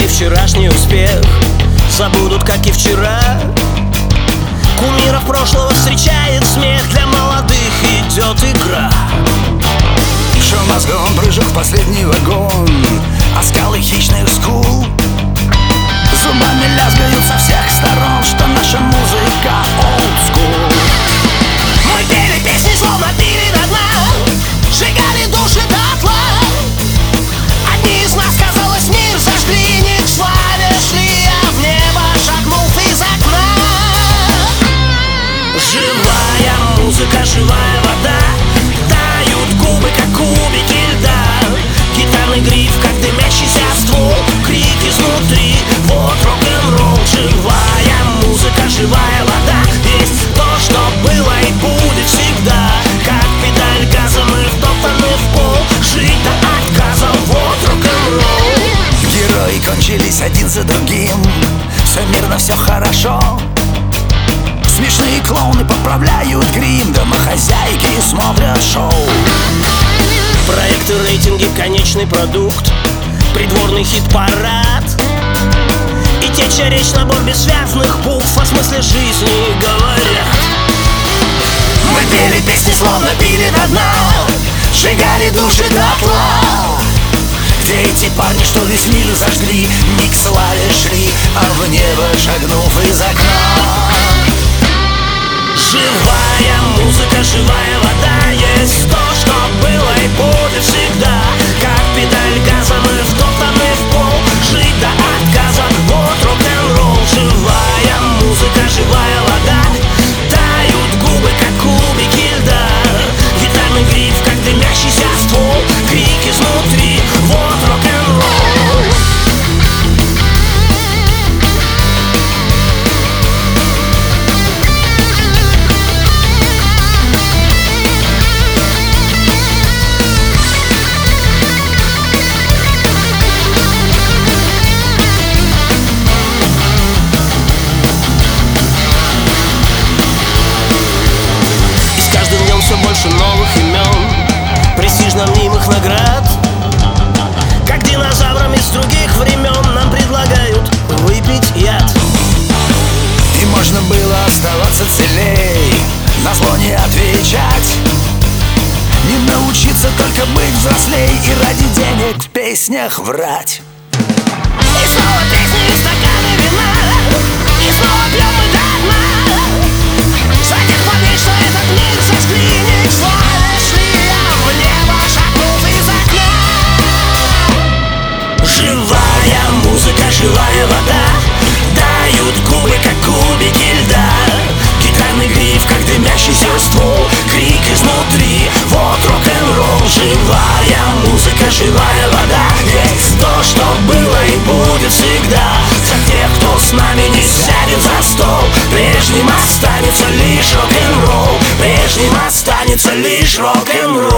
и вчерашний успех забудут, как и вчера. Кумиров прошлого встречает смех, для молодых идет игра. Шумозгон, прыжок в последний вагон, оскалы хищных скул зубами лязгают со всех сторон, что наша музыка old school. Мы пели песни, словно пили до дна, сжигали души дотла. Одни из нас, казалось, мир сожгли, не к славе шли, а в небо шагнув из окна. Живая музыка, живая вода, тают губы, как кубики льда. Гитарный гриф, как дымящийся ствол, крик изнутри, вот рок-н-ролл. Живая музыка, живая вода, есть то, что было и будет всегда. Как педаль газа, мы втоптаны в пол, жить до отказа, вот рок-н-ролл. Герои кончились один за другим, все мирно, все хорошо. Смешные клоуны поправляют грим, домохозяйки смотрят шоу. Проекты, рейтинги, конечный продукт, придворный хит-парад и теча речь, набор бессвязных букв о смысле жизни говорят. Мы пели песни, словно пили до дна, сжигали души дотла. Где эти парни, что весь мир зажгли, не к славе шли, а в небо шагнув из окна. Живая музыка, живая вода, есть то, что было и будет всегда. Как педаль газа, мы втоптаны в пол, жить до отказа, вот рок-н-ролл. Живая музыка, живая вода, тают губы, как кубики льда. Гитарный гриф, как дымящийся ствол, крик изнутри, вот рок-н-ролл. Больше новых имен, престижно мнимых наград. Как динозаврам из других времен нам предлагают выпить яд. И можно было оставаться целей, на зло не отвечать, не научиться только быть взрослей и ради денег в песнях врать. И снова песни и стаканы вина, и снова пьем мы до дна. С этих парней, что этот мир сожгли, не к славе шли, а в небо шагнув из окна. Живая музыка, живая вода, дают губы, как кубики льда. Гитарный гриф, как дымящийся ствол, крик изнутри, вот рок-н-ролл. Живая музыка, живая вода, есть то, что было и будет всегда. За тех, кто с нами не сядет за стол, прежним останется лишь рок-н-ролл, прежним останется лишь рок-н-ролл.